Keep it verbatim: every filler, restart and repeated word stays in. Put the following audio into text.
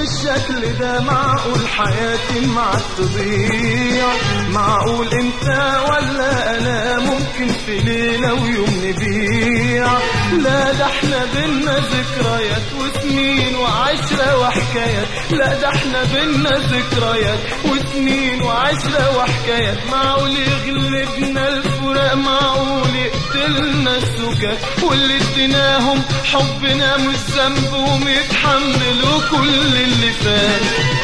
بالشكل ده معقول حياتي معك تضيع؟ معقول انت ولا انا ممكن في ليلة ويوم نبيع؟ لا ده احنا بينا ذكريات وسنين وعشرة وحكايات، لا ده احنا بينا ذكريات وسنين وعشرة وحكايات. معقول يغلبنا الفراق؟ معقول يقتلنا السكات؟ واللي اديناهم حبنا مش ذنبهم يتحملوا كل اللي فات.